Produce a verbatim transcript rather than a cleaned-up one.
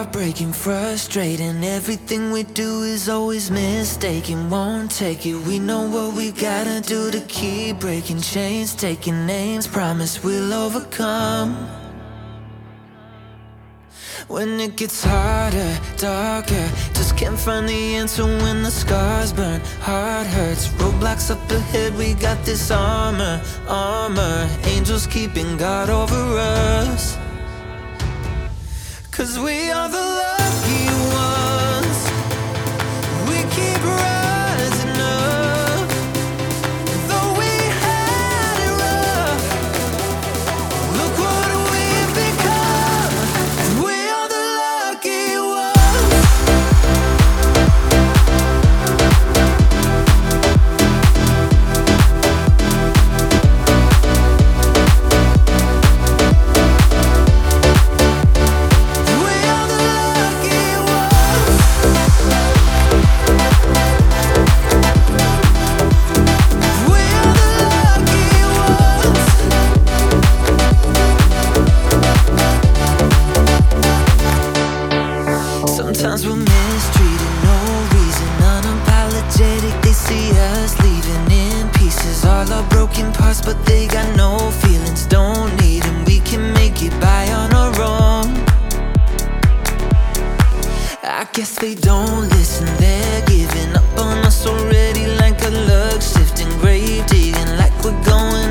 heartbreaking, frustrating. Everything we do is always mistaken. Won't take it, we know what we gotta do to keep breaking chains, taking names, promise we'll overcome. When it gets harder, darker, just can't find the answer when the scars burn. Heart hurts, roadblocks up ahead, we got this armor, armor. Angels keeping guard over us, 'cause we are the lucky ones. We keep rising up, though we had it rough. Look what we've become. We are the lucky ones. We are the lucky ones. We are the lucky ones. Sometimes we're mistreated, no reason, unapologetic. They see us leaving in pieces, all our broken parts, but they got no feelings, don't need 'em. We can make it by on our own. I guess they don't listen, they're giving up on us already, like a luck shifting, grave digging, like we're going